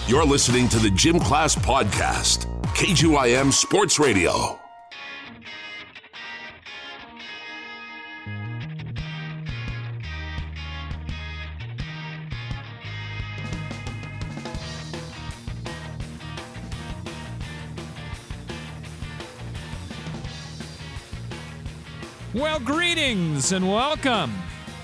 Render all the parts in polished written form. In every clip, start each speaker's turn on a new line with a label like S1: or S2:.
S1: You're listening to the Gym Class Podcast, KGYM Sports Radio.
S2: Well, greetings and welcome.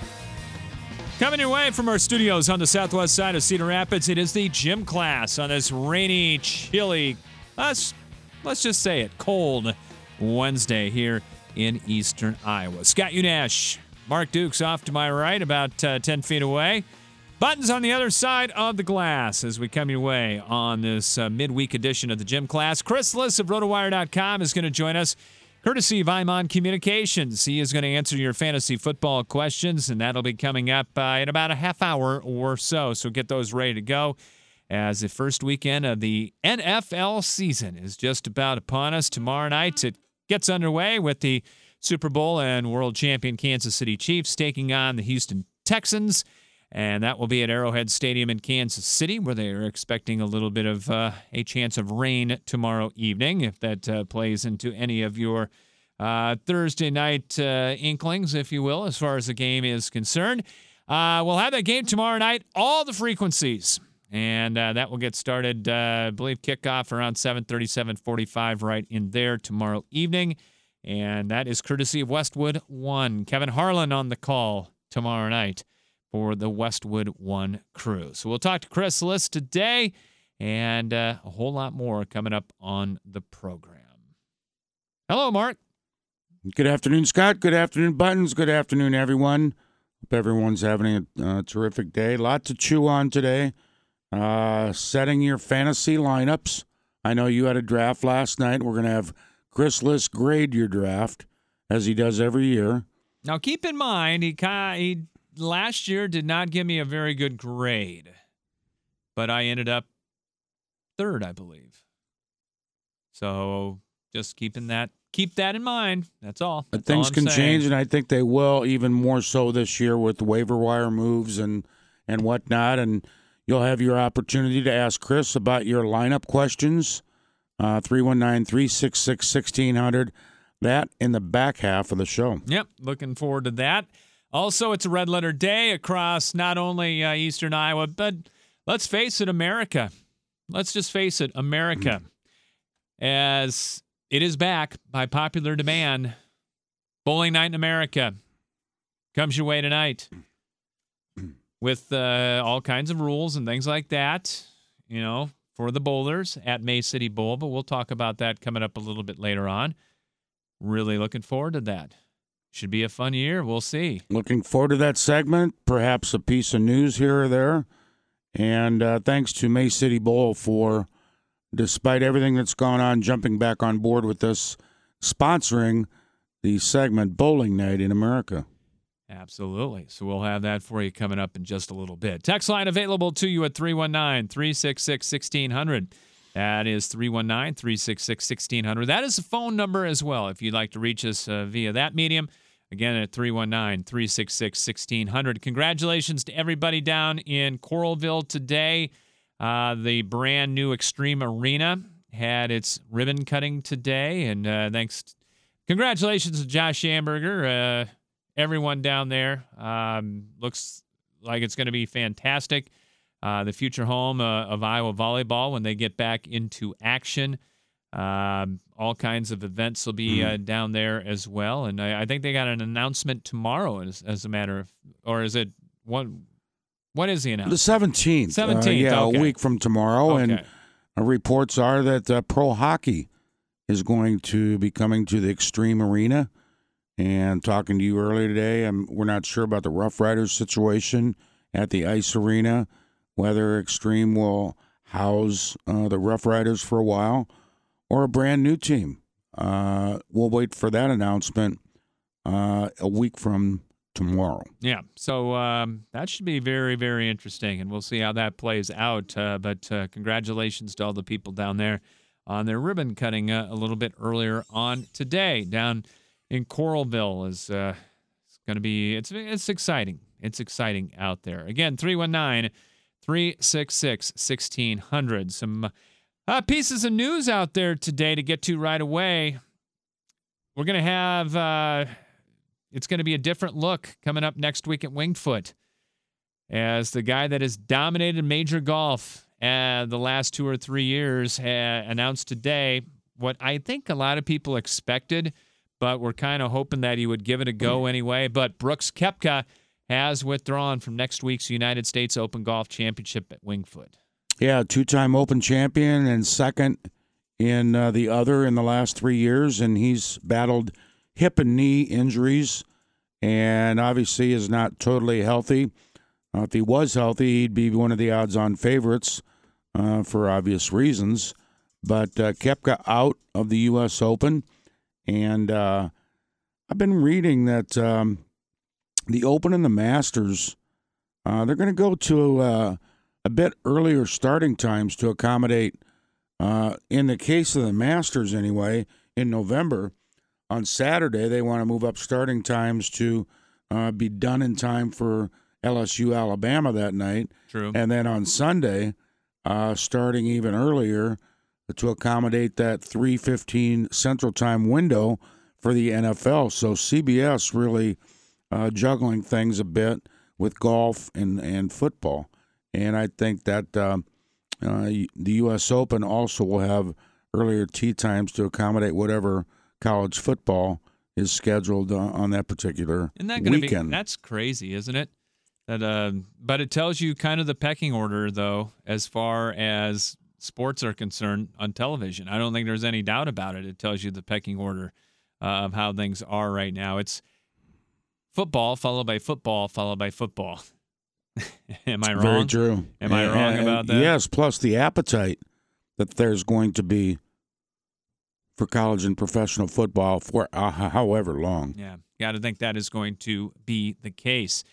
S2: Coming your way from our studios on the southwest side of Cedar Rapids, it is the Gym Class on this rainy, chilly, let's just say it, cold Wednesday here in eastern Iowa. Scott Unash, Mark Dukes off to my right, about 10 feet away. Buttons on the other side of the glass as we come your way on this midweek edition of the Gym Class. Chris Liss of RotoWire.com is going to join us, courtesy of Imon Communications. He is going to answer your fantasy football questions, and that'll be coming up in about a half hour or so. So get those ready to go as the first weekend of the NFL season is just about upon us. Tomorrow night it gets underway with the Super Bowl and world champion Kansas City Chiefs taking on the Houston Texans. And that will be at Arrowhead Stadium in Kansas City, where they are expecting a little bit of a chance of rain tomorrow evening, if that plays into any of your Thursday night inklings, if you will, as far as the game is concerned. We'll have that game tomorrow night, all the frequencies. And that will get started, I believe, kickoff around 7:30, 7:45 right in there tomorrow evening. And that is courtesy of Westwood One. Kevin Harlan on the call tomorrow night for the Westwood One crew. So we'll talk to Chris Liss today and a whole lot more coming up on the program. Hello, Mark.
S3: Good afternoon, Scott. Good afternoon, Buttons. Good afternoon, everyone. Hope everyone's having a terrific day. A lot to chew on today. Setting your fantasy lineups. I know you had a draft last night. We're going to have Chris Liss grade your draft, as he does every year.
S2: Now, keep in mind, he last year did not give me a very good grade, but I ended up third, I believe. So just keep that in mind. That's all.
S3: But things can change, and I think they will even more so this year with the waiver wire moves and whatnot. And you'll have your opportunity to ask Chris about your lineup questions. 319-366-1600. That in the back half of the show.
S2: Yep, looking forward to that. Also, it's a red letter day across not only eastern Iowa, but let's face it, America. Let's just face it, America. As it is back by popular demand, Bowling Night in America comes your way tonight with all kinds of rules and things like that, for the bowlers at May City Bowl. But we'll talk about that coming up a little bit later on. Really looking forward to that. Should be a fun year. We'll see.
S3: Looking forward to that segment. Perhaps a piece of news here or there. And thanks to May City Bowl for, despite everything that's gone on, jumping back on board with us, sponsoring the segment Bowling Night in America.
S2: Absolutely. So we'll have that for you coming up in just a little bit. Text line available to you at 319-366-1600. That is 319-366-1600. That is the phone number as well if you'd like to reach us via that medium. Again, at 319-366-1600. Congratulations to everybody down in Coralville today. The brand new Extreme Arena had its ribbon cutting today. And congratulations to Josh Amberger. Everyone down there. Looks like it's going to be fantastic. The future home of Iowa volleyball when they get back into action. All kinds of events will be down there as well. And I think they got an announcement tomorrow as a matter of, or is it what is the announcement?
S3: The 17th.
S2: 17th,
S3: yeah,
S2: okay.
S3: A week from tomorrow.
S2: Okay.
S3: And reports are that pro hockey is going to be coming to the Extreme Arena. And talking to you earlier today, we're not sure about the Rough Riders situation at the ice arena, whether Extreme will house the Rough Riders for a while or a brand new team. We'll wait for that announcement a week from tomorrow.
S2: Yeah, so that should be very, very interesting, and we'll see how that plays out. But congratulations to all the people down there on their ribbon cutting a little bit earlier on today. Down in Coralville is it's going to be it's exciting. It's exciting out there. Again, 319 366-1600. Some pieces of news out there today to get to right away. We're going to have, it's going to be a different look coming up next week at Winged Foot, as the guy that has dominated Major Golf the last 2 or 3 years announced today what I think a lot of people expected, but we're kind of hoping that he would give it a go anyway. But Brooks Koepka has withdrawn from next week's United States Open Golf Championship at Winged Foot.
S3: Yeah, two-time Open champion and second in the other in the last 3 years, and he's battled hip and knee injuries and obviously is not totally healthy. If he was healthy, he'd be one of the odds-on favorites for obvious reasons. But Koepka out of the U.S. Open, and I've been reading that the Open and the Masters, they're going to go to a bit earlier starting times to accommodate, in the case of the Masters anyway, in November. On Saturday, they want to move up starting times to be done in time for LSU Alabama that night.
S2: True.
S3: And then on Sunday, starting even earlier to accommodate that 3:15 Central Time window for the NFL. So CBS really juggling things a bit with golf and football. And I think that the U.S. Open also will have earlier tee times to accommodate whatever college football is scheduled on that particular weekend.
S2: That's crazy, isn't it? That, but it tells you kind of the pecking order, though, as far as sports are concerned on television. I don't think there's any doubt about it. It tells you the pecking order of how things are right now. It's football, followed by football, followed by football. Am I wrong?
S3: Very true.
S2: Am I wrong about that?
S3: Yes, plus the appetite that there's going to be for college and professional football for however long.
S2: Yeah, got to think that is going to be the case.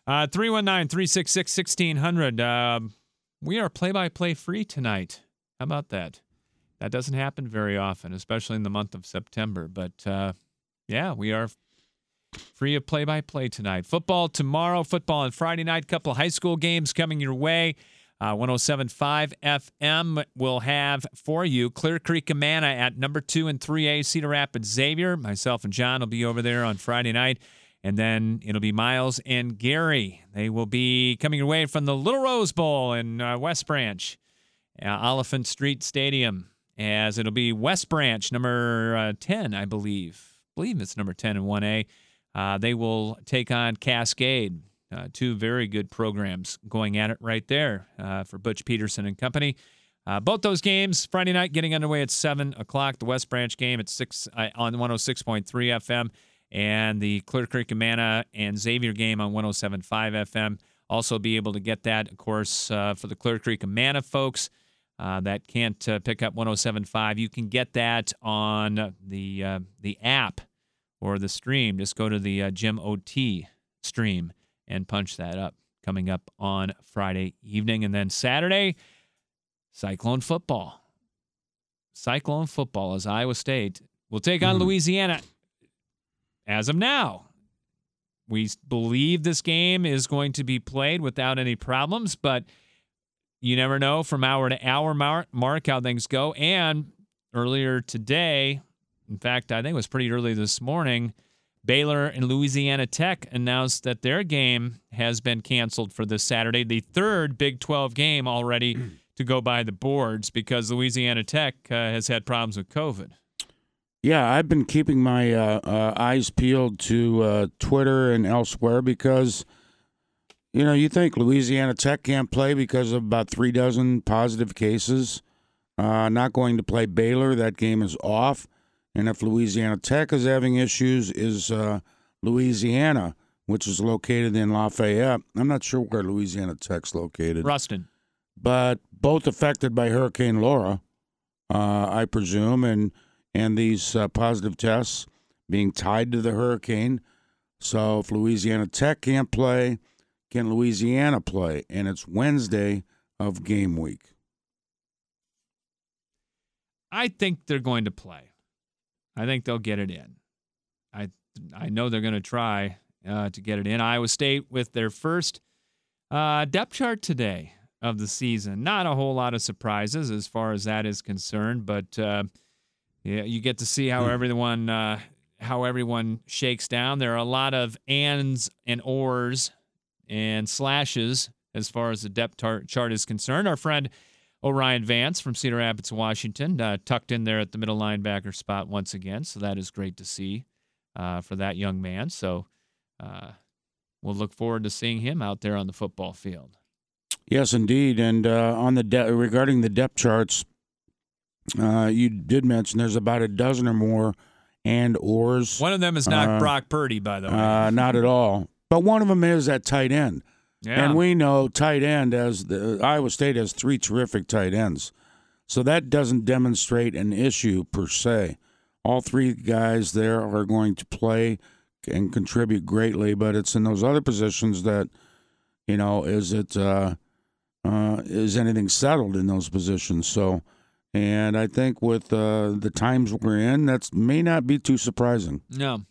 S2: 319-366-1600. We are play-by-play free tonight. How about that? That doesn't happen very often, especially in the month of September. But, yeah, we are free of play-by-play tonight. Football tomorrow, football on Friday night, couple of high school games coming your way. 107.5 FM will have for you Clear Creek Amana at number 2 and 3A Cedar Rapids Xavier. Myself and John will be over there on Friday night. And then it'll be Miles and Gary. They will be coming your way from the Little Rose Bowl in West Branch, Oliphant Street Stadium, as it'll be West Branch, number 10, I believe. I believe it's number 10 in 1A. They will take on Cascade. Two very good programs going at it right there for Butch Peterson and company. Both those games, Friday night getting underway at 7 o'clock. The West Branch game at 6 on 106.3 FM. And the Clear Creek Amana and Xavier game on 107.5 FM. Also be able to get that, of course, for the Clear Creek Amana folks that can't pick up 107.5. You can get that on the app or the stream. Just go to the Jim OT stream and punch that up. Coming up on Friday evening. And then Saturday, Cyclone football. Cyclone football as Iowa State will take on Louisiana. As of now, we believe this game is going to be played without any problems, but you never know from hour to hour mark how things go. And earlier today, in fact, I think it was pretty early this morning, Baylor and Louisiana Tech announced that their game has been canceled for this Saturday, the third Big 12 game already to go by the boards because Louisiana Tech has had problems with COVID.
S3: Yeah, I've been keeping my eyes peeled to Twitter and elsewhere because, you think Louisiana Tech can't play because of about 36 positive cases. Not going to play Baylor. That game is off. And if Louisiana Tech is having issues, is Louisiana, which is located in Lafayette. I'm not sure where Louisiana Tech's located.
S2: Ruston.
S3: But both affected by Hurricane Laura, I presume, and these positive tests being tied to the hurricane. So if Louisiana Tech can't play, can Louisiana play? And it's Wednesday of game week.
S2: I think they're going to play. I think they'll get it in. I know they're going to try to get it in. Iowa State with their first depth chart today. of the season. Not a whole lot of surprises as far as that is concerned, but you get to see how everyone shakes down. There are a lot of ands and ors and slashes as far as the depth chart is concerned. Our friend Orion Vance from Cedar Rapids, Washington, tucked in there at the middle linebacker spot once again, so that is great to see for that young man. So we'll look forward to seeing him out there on the football field.
S3: Yes, indeed. And on the regarding the depth charts, you did mention there's about a dozen or more and/ors.
S2: One of them is not Brock Purdy, by the way.
S3: Not at all. But one of them is at tight end.
S2: Yeah.
S3: And we know tight end, as Iowa State has 3 terrific tight ends. So that doesn't demonstrate an issue per se. All 3 guys there are going to play and contribute greatly, but it's in those other positions that, is anything settled in those positions? So, and I think with the times we're in, that may not be too surprising.
S2: No.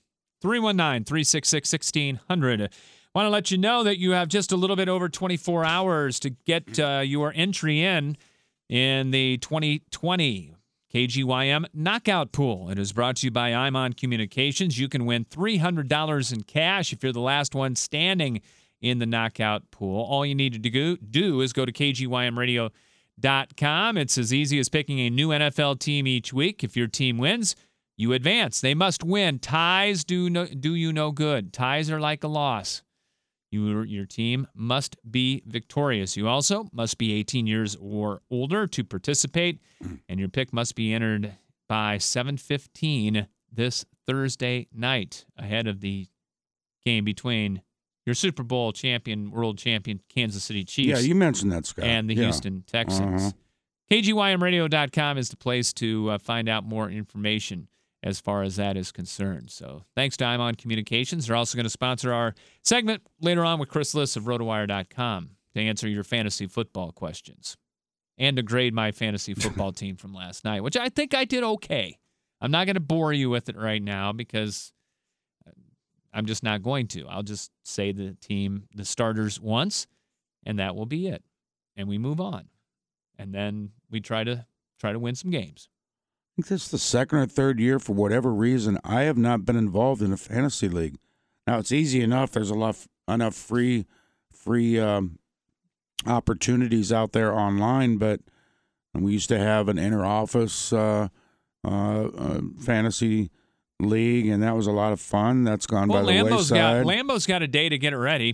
S2: 319-366-1600. Want to let you know that you have just a little bit over 24 hours to get your entry in the 2020 KGYM Knockout Pool. It is brought to you by Imon Communications. You can win $300 in cash if you're the last one standing in the Knockout Pool. All you need to do is go to KGYMradio.com. It's as easy as picking a new NFL team each week. If your team wins, you advance. They must win. Ties do you no good. Ties are like a loss. Your team must be victorious. You also must be 18 years or older to participate, and your pick must be entered by 7:15 this Thursday night ahead of the game between your Super Bowl champion, world champion Kansas City Chiefs.
S3: Yeah, you mentioned that, Scott.
S2: And the Houston Texans. KGYMradio.com is the place to find out more information as far as that is concerned. So thanks to Imon Communications. They're also going to sponsor our segment later on with Chris Liss of RotoWire.com to answer your fantasy football questions and to grade my fantasy football team from last night, which I think I did okay. I'm not going to bore you with it right now because I'm just not going to. I'll just say the starters once, and that will be it. And we move on. And then we try to win some games.
S3: I think this is the second or third year, for whatever reason, I have not been involved in a fantasy league. Now, it's easy enough. There's enough free opportunities out there online, but we used to have an inter-office fantasy league, and that was a lot of fun. That's gone by the wayside.
S2: Lambo's got a day to get it ready.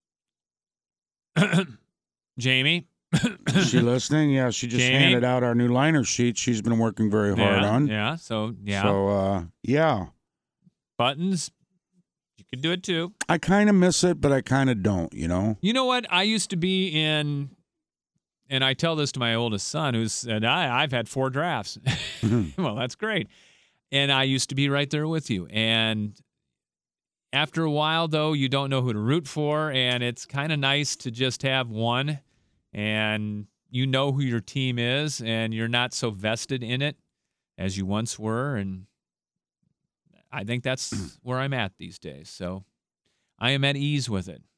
S2: Jamie?
S3: Is she listening? Yeah, she just handed out our new liner sheet she's been working very hard on.
S2: Yeah, so,
S3: yeah.
S2: Buttons, you could do it too.
S3: I kind of miss it, but I kind of don't,
S2: You know what? I used to be in, and I tell this to my oldest son, who said, I've had 4 drafts. Well, that's great. And I used to be right there with you. And after a while, though, you don't know who to root for, and it's kind of nice to just have one. And you know who your team is, and you're not so vested in it as you once were. And I think that's where I'm at these days. So I am at ease with it.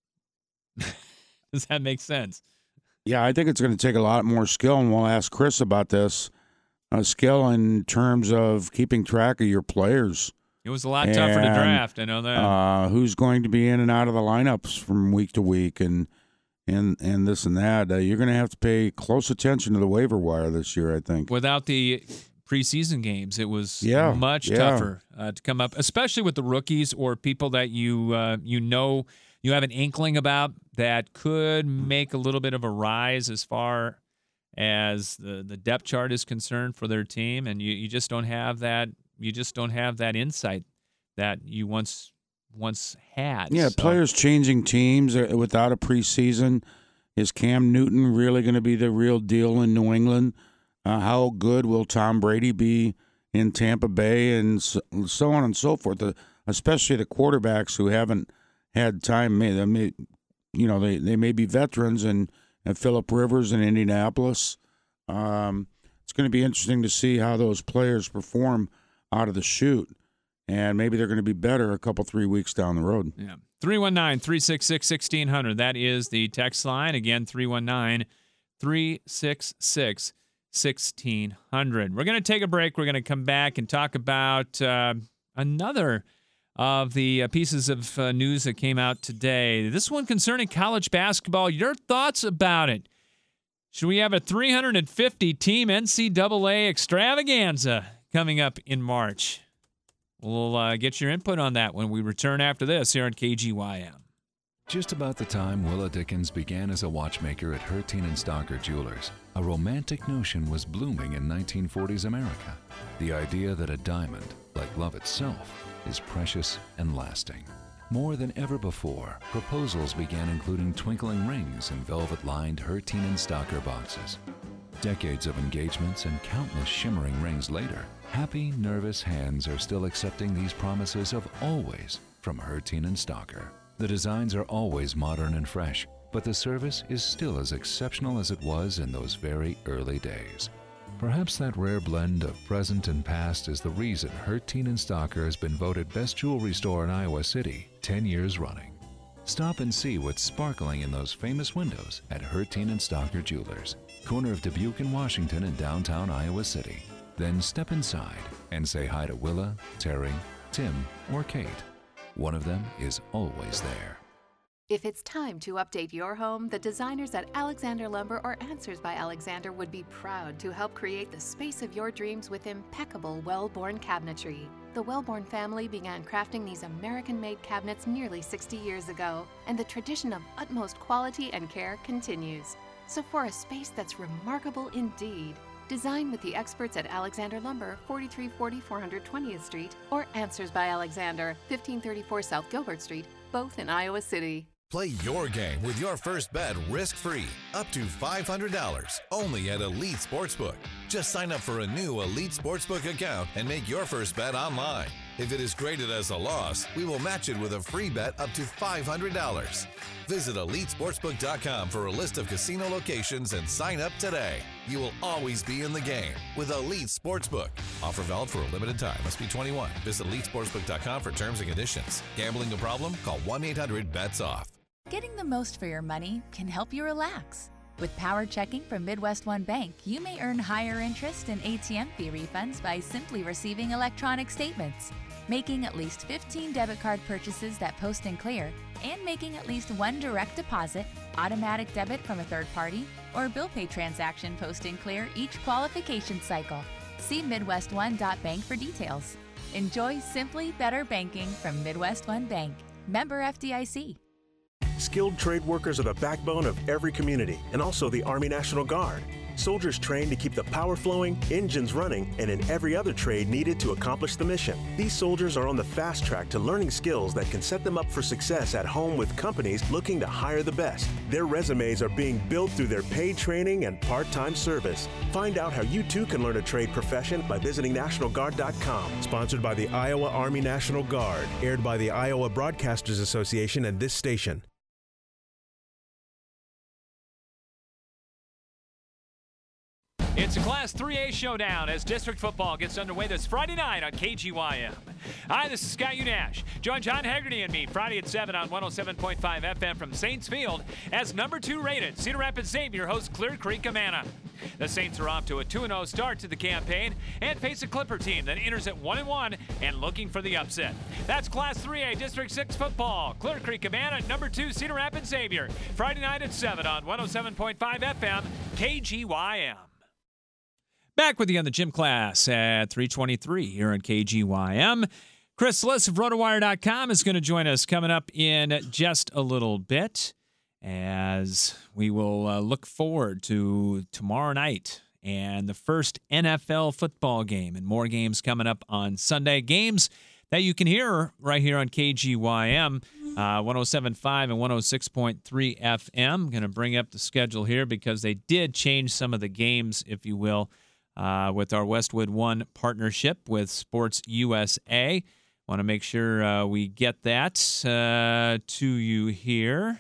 S2: Does that make sense?
S3: Yeah, I think it's going to take a lot more skill, and we'll ask Chris about this. Skill in terms of keeping track of your players.
S2: It was a lot tougher to draft, I know that.
S3: Who's going to be in and out of the lineups from week to week, and this and that. You're going to have to pay close attention to the waiver wire this year, I think.
S2: Without the preseason games, it was much tougher to come up, especially with the rookies or people that you have an inkling about that could make a little bit of a rise as far as the depth chart is concerned for their team, and you just don't have that. You just don't have that insight that you once had.
S3: Yeah, players changing teams without a preseason. Is Cam Newton really going to be the real deal in New England? How good will Tom Brady be in Tampa Bay, and so on and so forth? Especially the quarterbacks who haven't had time. They may be veterans, and Phillip Rivers in Indianapolis. It's going to be interesting to see how those players perform out of the chute. And maybe they're going to be better a couple, 3 weeks down the road.
S2: Yeah. 319-366-1600. That is the text line. Again, 319-366-1600. We're going to take a break. We're going to come back and talk about another of the pieces of news that came out today. This one concerning college basketball. Your thoughts about it? Should we have a 350-team NCAA extravaganza coming up in March? We'll get your input on that when we return after this here on KGYM.
S4: Just about the time Willa Dickens began as a watchmaker at Herteen and Stocker Jewelers, a romantic notion was blooming in 1940s America. The idea that a diamond, like love itself, is precious and lasting. More than ever before, proposals began including twinkling rings in velvet-lined Herteen and Stocker boxes. Decades of engagements and countless shimmering rings later, happy, nervous hands are still accepting these promises of always from Herteen and Stocker. The designs are always modern and fresh, but the service is still as exceptional as it was in those very early days. Perhaps that rare blend of present and past is the reason Herteen and Stocker has been voted best jewelry store in Iowa City 10 years running. Stop and see what's sparkling in those famous windows at Herteen and Stocker Jewelers, corner of Dubuque and Washington in downtown Iowa City. Then step inside and say hi to Willa, Terry, Tim, or Kate. One of them is always there.
S5: If it's time to update your home, the designers at Alexander Lumber or Answers by Alexander would be proud to help create the space of your dreams with impeccable Wellborn cabinetry. The Wellborn family began crafting these American-made cabinets nearly 60 years ago, and the tradition of utmost quality and care continues. So for a space that's remarkable indeed, design with the experts at Alexander Lumber, 4340 420th Street, or Answers by Alexander, 1534 South Gilbert Street, both in Iowa City.
S6: Play your game with your first bet risk-free, up to $500, only at Elite Sportsbook. Just sign up for a new Elite Sportsbook account and make your first bet online. If it is graded as a loss, we will match it with a free bet up to $500. Visit EliteSportsbook.com for a list of casino locations and sign up today. You will always be in the game with Elite Sportsbook. Offer valid for a limited time. Must be 21. Visit EliteSportsbook.com for terms and conditions. Gambling a problem? Call 1-800-BETS-OFF.
S7: Getting the most for your money can help you relax. With Power Checking from Midwest One Bank, you may earn higher interest and ATM fee refunds by simply receiving electronic statements, making at least 15 debit card purchases that post and clear, and making at least one direct deposit, automatic debit from a third party, or bill pay transaction post and clear each qualification cycle. See MidwestOne.bank for details. Enjoy simply better banking from Midwest One Bank. Member FDIC.
S8: Skilled trade workers are the backbone of every community, and also the Army National Guard. Soldiers trained to keep the power flowing, engines running, and in every other trade needed to accomplish the mission. These soldiers are on the fast track to learning skills that can set them up for success at home with companies looking to hire the best. Their resumes are being built through their paid training and part-time service. Find out how you too can learn a trade profession by visiting NationalGuard.com. Sponsored by the Iowa Army National Guard. Aired by the Iowa Broadcasters Association and this station.
S2: It's a Class 3A showdown as district football gets underway this Friday night on KGYM. Hi, this is Scott Unash. Join John Haggerty and me Friday at 7 on 107.5 FM from Saints Field as number 2 rated Cedar Rapids Xavier hosts Clear Creek Amana. The Saints are off to a 2-0 start to the campaign and face a Clipper team that enters at 1-1 and looking for the upset. That's Class 3A District 6 football. Clear Creek Amana, number 2 Cedar Rapids Xavier. Friday night at 7 on 107.5 FM KGYM. Back with you on the gym class at 3:23 here on KGYM. Chris Liss of RotoWire.com is going to join us coming up in just a little bit as we will look forward to tomorrow night and the first NFL football game and more games coming up on Sunday. Games that you can hear right here on KGYM, 107.5 and 106.3 FM. I'm going to bring up the schedule here because they did change some of the games, if you will, with our Westwood One partnership with Sports USA. Want to make sure we get that to you here.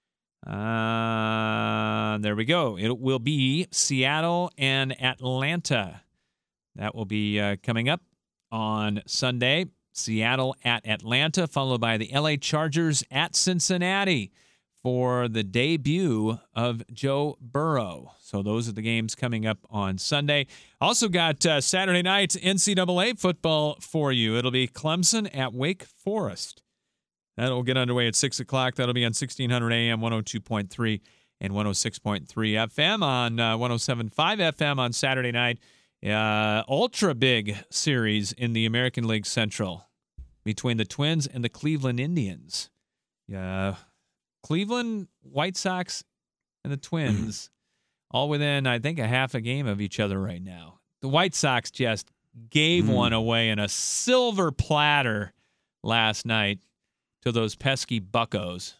S2: There we go. It will be Seattle and Atlanta. That will be coming up on Sunday. Seattle at Atlanta, followed by the LA Chargers at Cincinnati for the debut of Joe Burrow. So those are the games coming up on Sunday. Also got Saturday night NCAA football for you. It'll be Clemson at Wake Forest. That'll get underway at 6 o'clock. That'll be on 1600 AM, 102.3 and 106.3 FM on 107.5 FM on Saturday night. Ultra big series in the American League Central between the Twins and the Cleveland Indians. Cleveland White Sox and the Twins all within, I think, a half a game of each other right now. The White Sox just gave one away in a silver platter last night to those pesky buccos.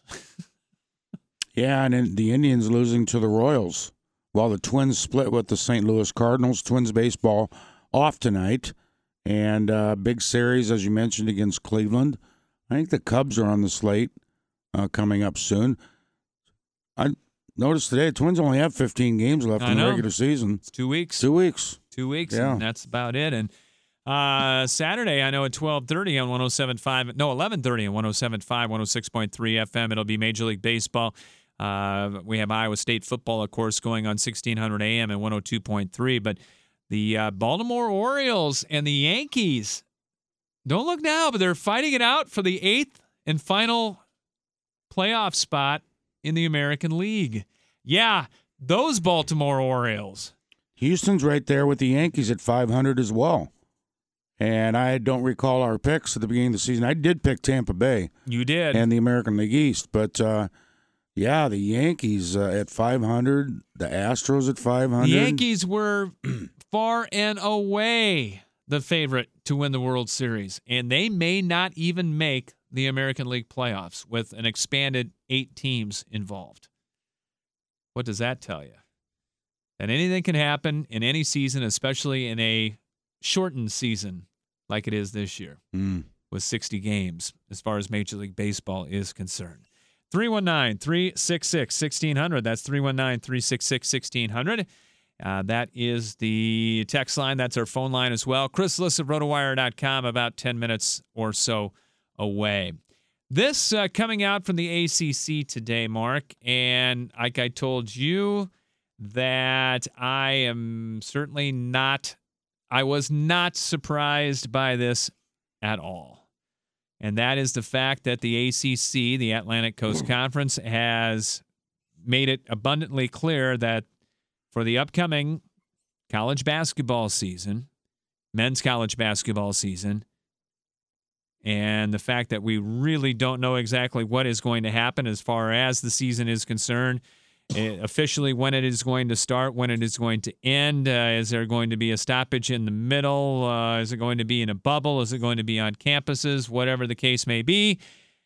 S3: Yeah, and the Indians losing to the Royals, while the Twins split with the St. Louis Cardinals. Twins baseball off tonight, and big series, as you mentioned, against Cleveland. I think the Cubs are on the slate coming up soon. I noticed today the Twins only have 15 games left in the regular season.
S2: It's 2 weeks.
S3: 2 weeks.
S2: 2 weeks,
S3: Yeah.
S2: and that's about it. And Saturday, I know at 12:30 on 107.5, no, 11:30 on 107.5, 106.3 FM, it'll be Major League Baseball. We have Iowa State football, of course, going on 1600 AM and 102.3. But the Baltimore Orioles and the Yankees, don't look now, but they're fighting it out for the 8th and final playoff spot in the American League. Yeah, those Baltimore Orioles.
S3: Houston's right there with the Yankees at 500 as well. And I don't recall our picks at the beginning of the season. I did pick Tampa Bay.
S2: You did.
S3: And the American League East. But, yeah, the Yankees at 500, the Astros at 500.
S2: The Yankees were far and away the favorite to win the World Series, and they may not even make the American League playoffs with an expanded 8 teams involved. What does that tell you? That anything can happen in any season, especially in a shortened season like it is this year with 60 games as far as Major League Baseball is concerned. 319-366-1600. That's 319-366-1600. That is the text line. That's our phone line as well. Chris Liss of RotoWire.com, about 10 minutes or so away. This coming out from the ACC today, Mark, and like I told you that I was not surprised by this at all. And that is the fact that the ACC, the Atlantic Coast Conference, has made it abundantly clear that for the upcoming college basketball season, men's college basketball season, and the fact that we really don't know exactly what is going to happen as far as the season is concerned, officially when it is going to start, when it is going to end. Is there going to be a stoppage in the middle? Is it going to be in a bubble? Is it going to be on campuses? Whatever the case may be.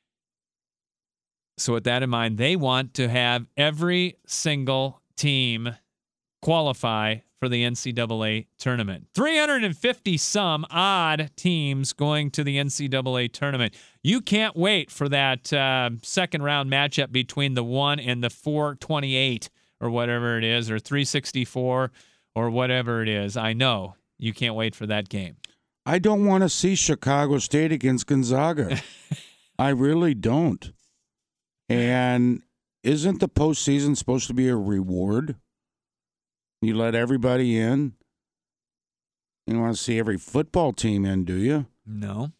S2: So with that in mind, they want to have every single team qualify for the NCAA tournament. 350-some odd teams going to the NCAA tournament. You can't wait for that second-round matchup between the 1 and the 428 or whatever it is, or 364 or whatever it is. I know you can't wait for that game.
S3: I don't want to see Chicago State against Gonzaga. I really don't. And isn't the postseason supposed to be a reward? You let everybody in. You don't want to see every football team in, do you?
S2: No.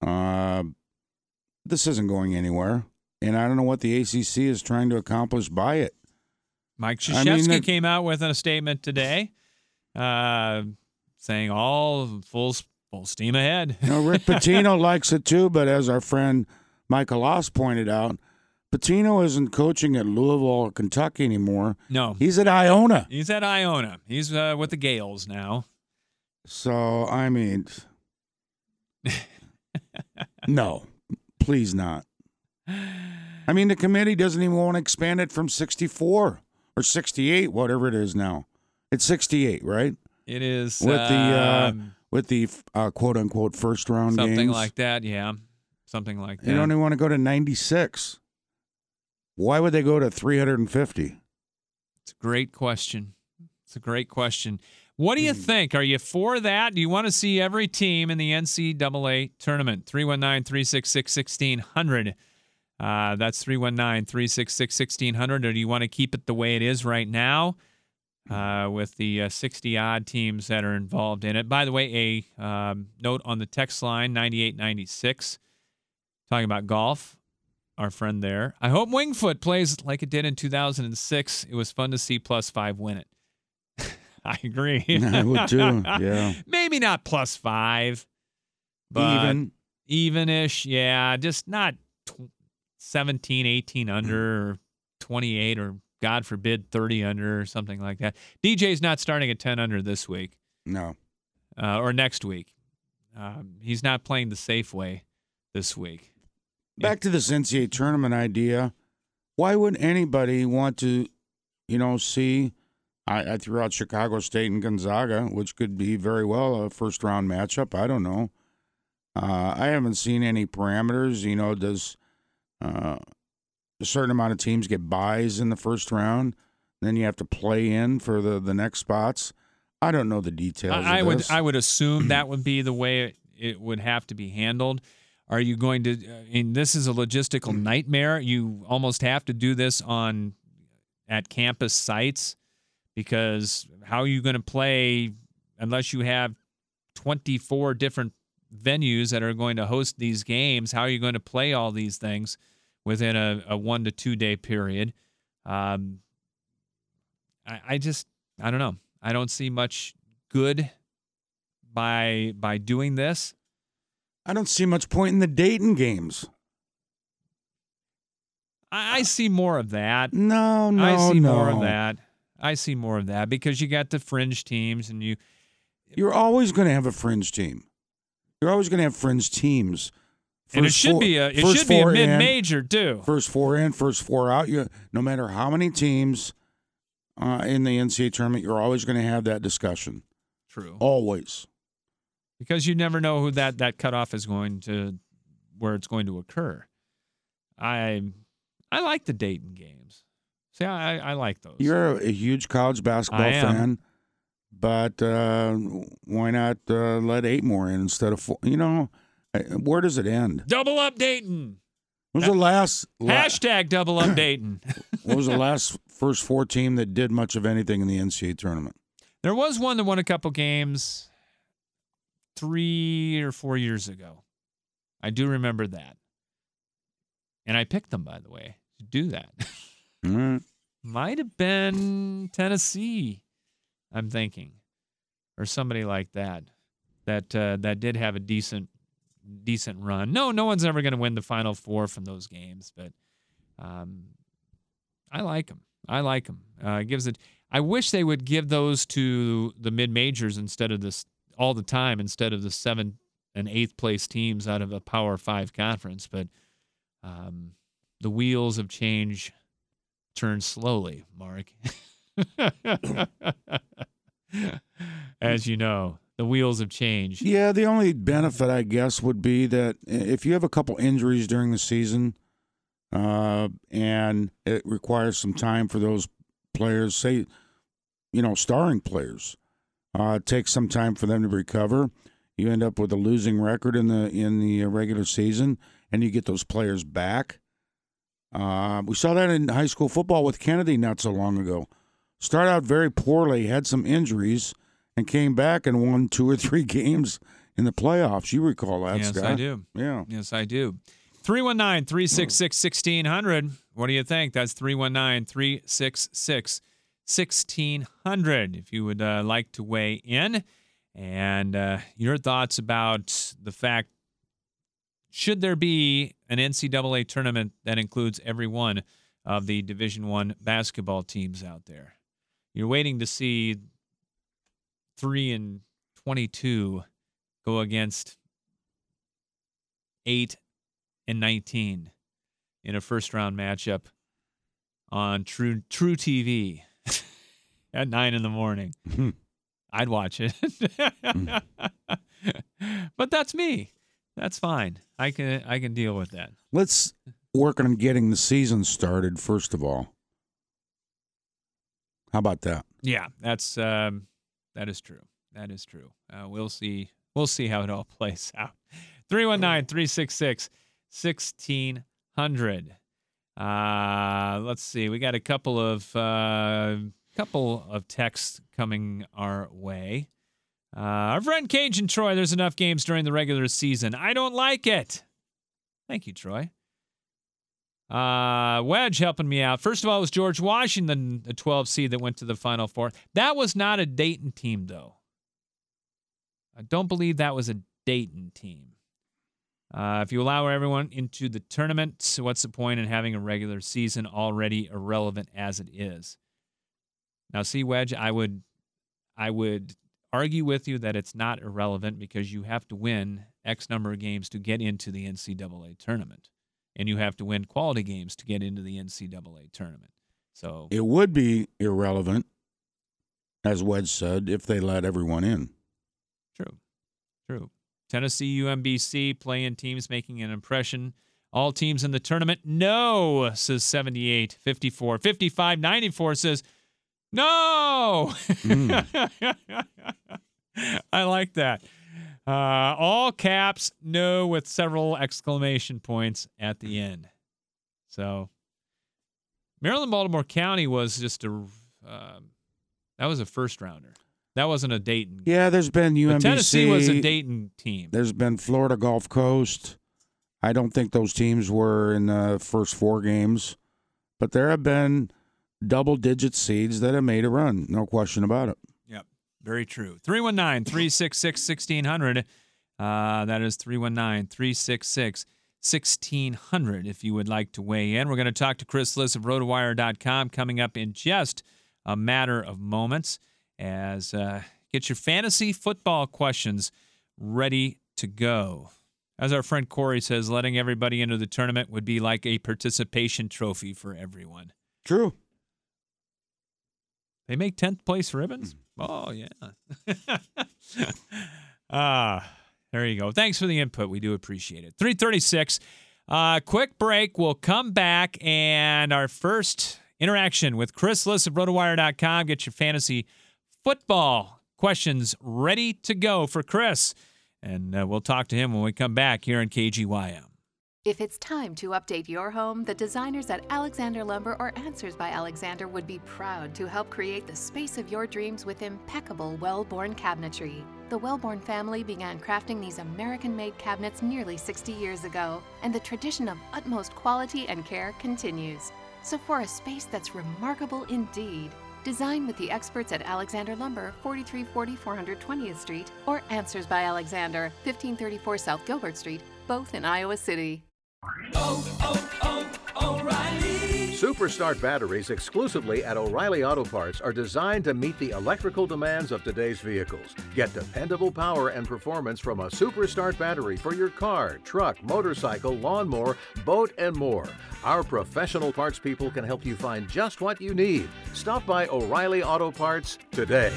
S3: This isn't going anywhere. And I don't know what the ACC is trying to accomplish by it.
S2: Mike Krzyzewski came out with a statement today saying all full steam ahead.
S3: Rick Pitino likes it too, but as our friend Michael Loss pointed out, Pitino isn't coaching at Louisville, Kentucky anymore.
S2: No.
S3: He's at Iona.
S2: He's at Iona. He's with the Gales now.
S3: So, I mean, no, please not. I mean, the committee doesn't even want to expand it from 64 or 68, whatever it is now. It's 68, right?
S2: It is.
S3: With the quote-unquote first-round games.
S2: Something like that, yeah. Something like that.
S3: They don't even want to go to 96. Why would they go to 350?
S2: It's a great question. What do you think? Are you for that? Do you want to see every team in the NCAA tournament? 319-366-1600. That's 319-366-1600. Or do you want to keep it the way it is right now with the 60-odd teams that are involved in it? By the way, a note on the text line, 9896, talking about golf. Our friend there. I hope Wingfoot plays like it did in 2006. It was fun to see +5 win it. I agree.
S3: I would too, yeah.
S2: Maybe not +5, but even-ish. Yeah, just not 17, 18 under, or 28, or God forbid 30 under, or something like that. DJ's not starting at 10 under this week.
S3: No.
S2: Or next week. He's not playing the safe way this week.
S3: Back to this NCAA tournament idea. Why would anybody want to, see? I threw out Chicago State and Gonzaga, which could be very well a first-round matchup. I don't know. I haven't seen any parameters. Does a certain amount of teams get buys in the first round? Then you have to play in for the next spots. I don't know the details of this.
S2: I would assume that would be the way it would have to be handled. Are you going to this is a logistical nightmare. You almost have to do this at campus sites, because how are you going to play unless you have 24 different venues that are going to host these games? How are you going to play all these things within a 1 to 2 day period? I don't know. I don't see much good by doing this.
S3: I don't see much point in the Dayton games.
S2: I see more of that.
S3: No.
S2: I see more of that. I see more of that because you got the fringe teams, and
S3: you're always going to have a fringe team. You're always going to have fringe teams.
S2: And it should be a mid-major too.
S3: First 4 in, first 4 out. No matter how many teams in the NCAA tournament, you're always going to have that discussion.
S2: True.
S3: Always.
S2: Because you never know who that cutoff is where it's going to occur. I like the Dayton games. See, I like those.
S3: You're a huge college basketball fan, but why not let 8 more in instead of 4? Where does it end?
S2: Double up Dayton.
S3: What was the last
S2: hashtag double up Dayton?
S3: What was the last first 4 team that did much of anything in the NCAA tournament?
S2: There was one that won a couple games 3 or 4 years ago. I do remember that. And I picked them, by the way, to do that.
S3: Mm-hmm.
S2: Might have been Tennessee, I'm thinking, or somebody like that did have a decent run. No one's ever going to win the Final Four from those games, but I like them. I wish they would give those to the mid-majors instead of this all the time, instead of the 7th and 8th place teams out of a Power 5 conference. But the wheels of change turn slowly, Mark. As you know, the wheels of change.
S3: Yeah, the only benefit, I guess, would be that if you have a couple injuries during the season and it requires some time for those players, say, starring players, it takes some time for them to recover. You end up with a losing record in the regular season, and you get those players back. We saw that in high school football with Kennedy not so long ago. Started out very poorly, had some injuries, and came back and won 2 or 3 games in the playoffs. You recall that,
S2: yes,
S3: Scott?
S2: Yes, I do.
S3: Yeah.
S2: Yes, I do. 319-366-1600. What do you think? That's 319-366-1600 if you would like to weigh in. And your thoughts about the fact, should there be an NCAA tournament that includes every one of the Division I basketball teams out there? You're waiting to see 3-22 go against 8-19 in a first-round matchup on True TV at 9 in the morning. I'd watch it. But that's me. That's fine. I can deal with that.
S3: Let's work on getting the season started first of all. How about that?
S2: Yeah, that's That is true. That is true. We'll see. We'll see how it all plays out. 319-366-1600. Let's see. We got a couple of texts coming our way. Our friend Cajun Troy, there's enough games during the regular season. I don't like it. Thank you, Troy. Wedge helping me out. First of all, it was George Washington, the 12 seed that went to the Final Four. That was not a Dayton team, though. I don't believe that was a Dayton team. If you allow everyone into the tournament, what's the point in having a regular season already irrelevant as it is? Now, see, Wedge, I would argue with you that it's not irrelevant because you have to win X number of games to get into the NCAA tournament. And you have to win quality games to get into the NCAA tournament. So
S3: it would be irrelevant, as Wedge said, if they let everyone in. True.
S2: Tennessee, UMBC, play-in teams making an impression. All teams in the tournament? No, says 78. 54. 55. 94 says, no! I like that. All caps, no, with several exclamation points at the end. So, Maryland-Baltimore County was just that was a first-rounder. That wasn't a Dayton.
S3: Yeah, there's been UMBC.
S2: But Tennessee was a Dayton team.
S3: There's been Florida Gulf Coast. I don't think those teams were in the first 4 games. But there have been double-digit seeds that have made a run. No question about it.
S2: Yep, very true. 319-366-1600. That is 319-366-1600 if you would like to weigh in. We're going to talk to Chris Liss of RotoWire.com coming up in just a matter of moments. As get your fantasy football questions ready to go. As our friend Corey says, letting everybody into the tournament would be like a participation trophy for everyone.
S3: True.
S2: They make 10th place ribbons? Oh, yeah. There you go. Thanks for the input. We do appreciate it. 3:36. Quick break. We'll come back, and our first interaction with Chris Liss of RotoWire.com. Get your fantasy football questions ready to go for Chris. And we'll talk to him when we come back here on KGYM.
S5: If it's time to update your home, the designers at Alexander Lumber or Answers by Alexander would be proud to help create the space of your dreams with impeccable Wellborn cabinetry. The Wellborn family began crafting these American-made cabinets nearly 60 years ago, and the tradition of utmost quality and care continues. So for a space that's remarkable indeed, design with the experts at Alexander Lumber, 4340 420th Street, or Answers by Alexander, 1534 South Gilbert Street, both in Iowa City.
S9: O'Reilly! Superstart batteries exclusively at O'Reilly Auto Parts are designed to meet the electrical demands of today's vehicles. Get dependable power and performance from a Superstart battery for your car, truck, motorcycle, lawnmower, boat, and more. Our professional parts people can help you find just what you need. Stop by O'Reilly Auto Parts today.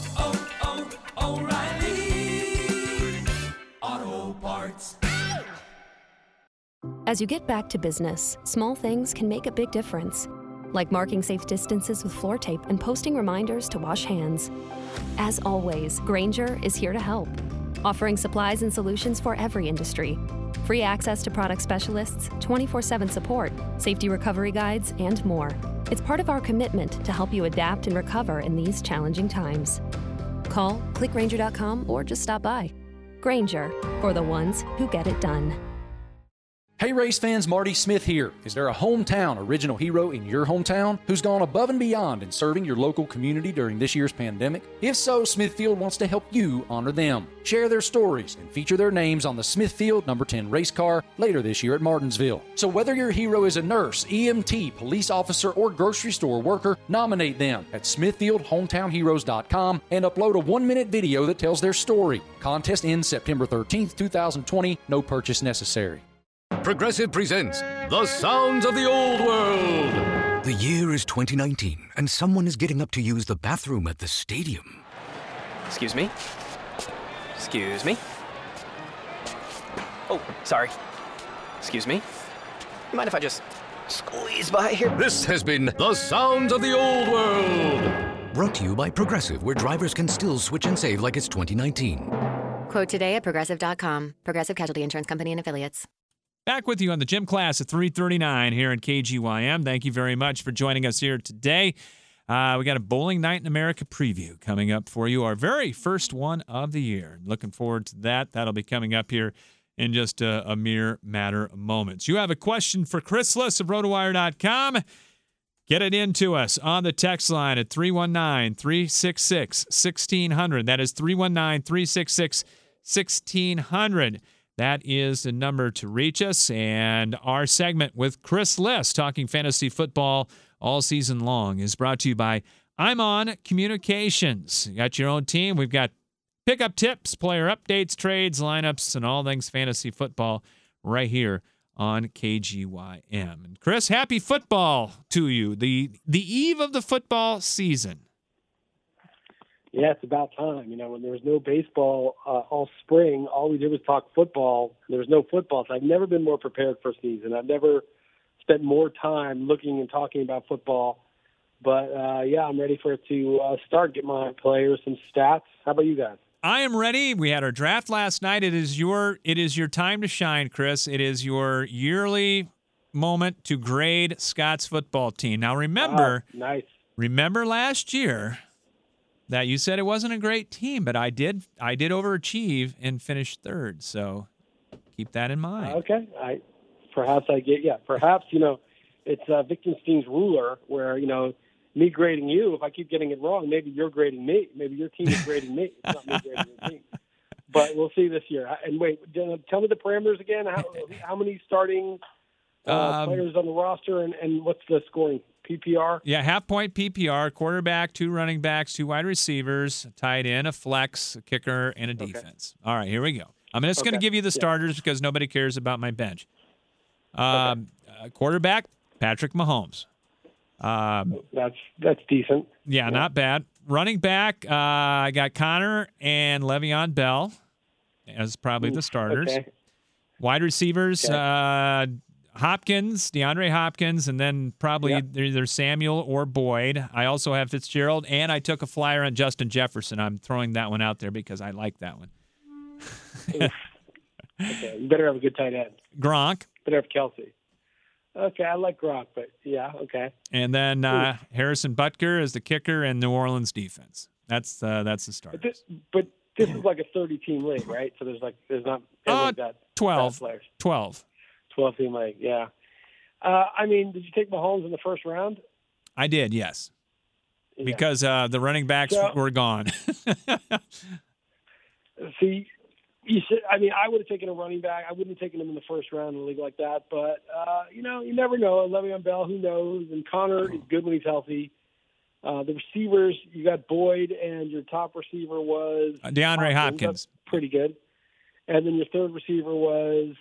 S10: O'Reilly Auto Parts.
S11: As you get back to business, small things can make a big difference. Like marking safe distances with floor tape and posting reminders to wash hands. As always, Grainger is here to help, offering supplies and solutions for every industry. Free access to product specialists, 24/7 support, safety recovery guides, and more. It's part of our commitment to help you adapt and recover in these challenging times. Call, click Grainger.com, or just stop by. Grainger, for the ones who get it done.
S12: Hey race fans, Marty Smith here. Is there a hometown original hero in your hometown who's gone above and beyond in serving your local community during this year's pandemic? If so, Smithfield wants to help you honor them. Share their stories and feature their names on the Smithfield number 10 race car later this year at Martinsville. So whether your hero is a nurse, EMT, police officer, or grocery store worker, nominate them at SmithfieldHometownHeroes.com and upload a 1-minute video that tells their story. Contest ends September 13th, 2020. No purchase necessary.
S13: Progressive presents The Sounds of the Old World. The year is 2019, and someone is getting up to use the bathroom at the stadium.
S14: Excuse me? Excuse me? Oh, sorry. Excuse me? You mind if I just squeeze by here?
S13: This has been The Sounds of the Old World. Brought to you by Progressive, where drivers can still switch and save like it's 2019.
S15: Quote today at Progressive.com. Progressive Casualty Insurance Company and Affiliates.
S2: Back with you on the Gym Class at 3:39 here at KGYM. Thank you very much for joining us here today. We got a Bowling Night in America preview coming up for you, our very first one of the year. Looking forward to that. That'll be coming up here in just a mere matter of moments. You have a question for Chris Liss of RotoWire.com. Get it into us on the text line at 319-366-1600. That is 319-366-1600. That is the number to reach us. And our segment with Chris Liss, talking fantasy football all season long, is brought to you by I'm On Communications. You got your own team. We've got pickup tips, player updates, trades, lineups, and all things fantasy football right here on KGYM. And Chris, happy football to you. The eve of the football season.
S16: Yeah, it's about time. You know, when there was no baseball all spring, all we did was talk football. There was no football. So I've never been more prepared for a season. I've never spent more time looking and talking about football. But, yeah, I'm ready for it to start, get my players some stats. How about you guys?
S2: I am ready. We had our draft last night. It is your time to shine, Chris. It is your yearly moment to grade Scott's football team. Now, remember last year that you said it wasn't a great team, but I did overachieve and finish third. So keep that in mind.
S16: Okay. Perhaps, you know, it's Wittgenstein's ruler where, you know, me grading you, if I keep getting it wrong, maybe you're grading me. Maybe your team is grading me. It's not me grading your team. But we'll see this year. And wait, tell me the parameters again. How many starting players on the roster and what's the scoring? PPR?
S2: Yeah, half-point PPR, quarterback, 2 running backs, 2 wide receivers, a tight end, a flex, a kicker, and a defense. All right, here we go. I'm just going to give you the starters because nobody cares about my bench. Quarterback, Patrick Mahomes.
S16: That's decent.
S2: Yeah, not bad. Running back, I got Connor and Le'Veon Bell as probably the starters.
S16: Okay.
S2: Wide receivers, Hopkins, DeAndre Hopkins, and then probably either Samuel or Boyd. I also have Fitzgerald, and I took a flyer on Justin Jefferson. I'm throwing that one out there because I like that one.
S16: Okay, you better have a good tight end.
S2: Gronk.
S16: Better have Kelsey. Okay, I like Gronk, but yeah, okay.
S2: And then Harrison Butker is the kicker and New Orleans defense. That's the starters.
S16: But this is like a 30-team league, right? So there's not that
S2: 12.
S16: 12-team league, yeah. I mean, did you take Mahomes in the first round?
S2: I did, yes. Yeah. Because the running backs were gone.
S16: See, you should. I mean, I would have taken a running back. I wouldn't have taken him in the first round in a league like that. But, you know, you never know. Le'Veon Bell, who knows? And Connor is good when he's healthy. The receivers, you got Boyd, and your top receiver was
S2: DeAndre Hopkins.
S16: That's pretty good. And then your third receiver was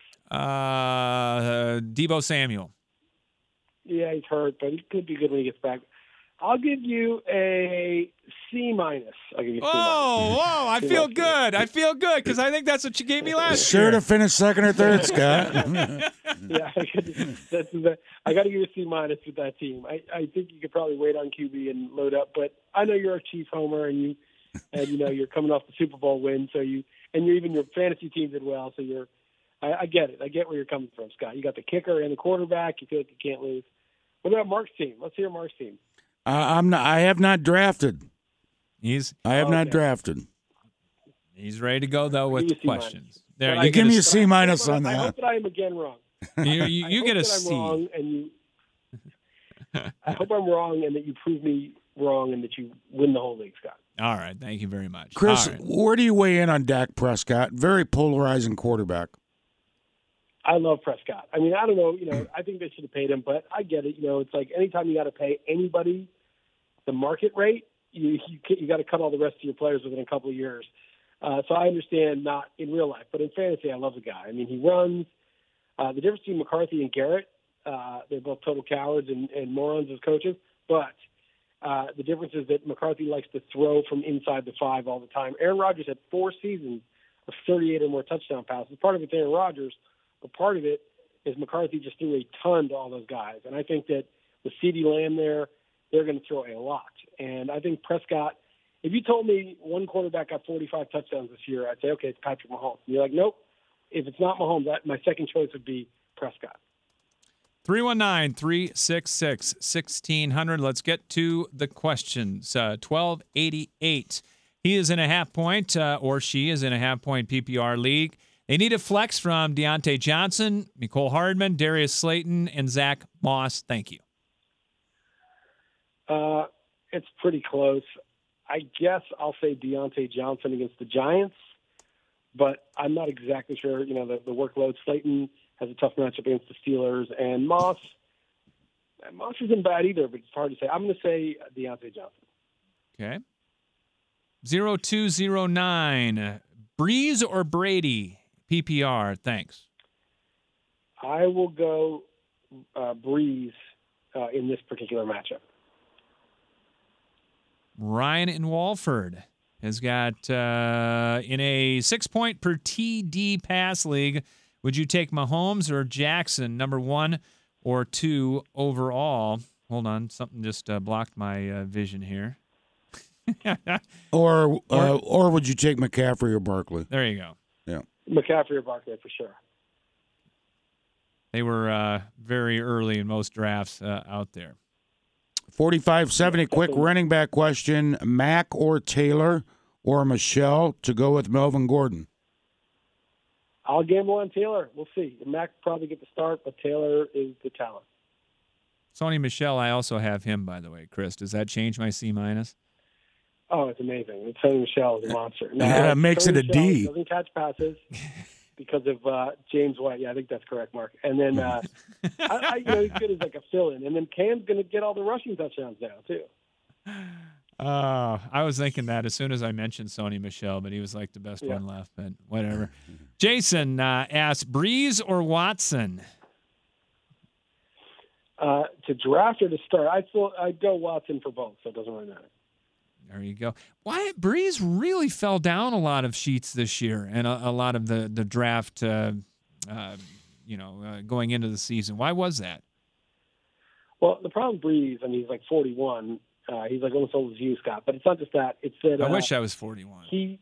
S2: Deebo Samuel.
S16: Yeah, he's hurt, but he could be good when he gets back. I'll give you a C-. I'll give you a C-.
S2: Whoa, I feel good. I feel good because I think that's what you gave me last year.
S3: Sure to finish second or third, Scott.
S16: Yeah, I got to give you a C- with that team. I think you could probably wait on QB and load up, but I know you're a Chiefs homer and you know you're coming off the Super Bowl win, so your fantasy team did well, so I get it. I get where you're coming from, Scott. You got the kicker and the quarterback. You feel like you can't lose. What about Mark's team? Let's hear Mark's team.
S3: I have not drafted. I have not drafted.
S2: He's ready to go though with the questions.
S3: There, you give me a C- on that.
S16: I hope that I am again wrong.
S2: You get a C.
S16: I hope I'm wrong and that you prove me wrong and that you win the whole league, Scott.
S2: All right, thank you very much,
S3: Chris. Where do you weigh in on Dak Prescott? Very polarizing quarterback.
S16: I love Prescott. I mean, I don't know, I think they should have paid him, but I get it. It's like anytime you got to pay anybody the market rate, you got to cut all the rest of your players within a couple of years. So I understand not in real life, but in fantasy, I love the guy. I mean, he runs. The difference between McCarthy and Garrett, they're both total cowards and morons as coaches, but the difference is that McCarthy likes to throw from inside the 5 all the time. Aaron Rodgers had 4 seasons of 38 or more touchdown passes. Part of it's Aaron Rodgers, but part of it is McCarthy just threw a ton to all those guys. And I think that with CeeDee Lamb there, they're going to throw a lot. And I think Prescott, if you told me one quarterback got 45 touchdowns this year, I'd say, okay, it's Patrick Mahomes. And you're like, nope. If it's not Mahomes, my second choice would be Prescott.
S2: 319-366-1600. Let's get to the questions. 1288. He is in a half-point, or she is in a half-point PPR league. They need a flex from Deontay Johnson, Mecole Hardman, Darius Slayton, and Zach Moss. Thank you.
S16: It's pretty close. I guess I'll say Deontay Johnson against the Giants, but I'm not exactly sure. The workload. Slayton has a tough matchup against the Steelers, and Moss isn't bad either, but it's hard to say. I'm going to say Deontay Johnson.
S2: Okay. 0209. Breeze or Brady? PPR. Thanks.
S16: I will go Breeze in this particular matchup.
S2: Ryan in Walford has got in a 6-point per TD pass league. Would you take Mahomes or Jackson, number 1 or 2 overall? Hold on, something just blocked my vision here.
S3: or would you take McCaffrey or Barkley?
S2: There you go.
S3: Yeah,
S16: McCaffrey or Barkley for sure.
S2: They were very early in most drafts out there.
S3: 4570, quick running back question. Mack or Taylor or Michelle to go with Melvin Gordon?
S16: I'll gamble on Taylor. We'll see. Mack probably get the start, but Taylor is the talent.
S2: Sony Michel, I also have him, by the way, Chris. Does that change my C-?
S16: Oh, it's amazing. Sony Michel is a monster. Now,
S3: yeah, it makes
S16: Sony
S3: it a
S16: Michel
S3: D.
S16: Doesn't catch passes because of James White. Yeah, I think that's correct, Mark. And then he's good as like a fill-in. And then Cam's going to get all the rushing touchdowns now, too.
S2: I was thinking that as soon as I mentioned Sony Michel, but he was like the best one left, but whatever. Jason asks, Breeze or Watson?
S16: To draft or to start, I'd go Watson for both, so it doesn't really matter.
S2: There you go. Wyatt Breeze really fell down a lot of sheets this year and a lot of the draft, going into the season. Why was that?
S16: Well, the problem with Breeze, he's like 41. He's like almost old as you, Scott. But it's not just that. It's that
S2: I wish I was 41.
S16: He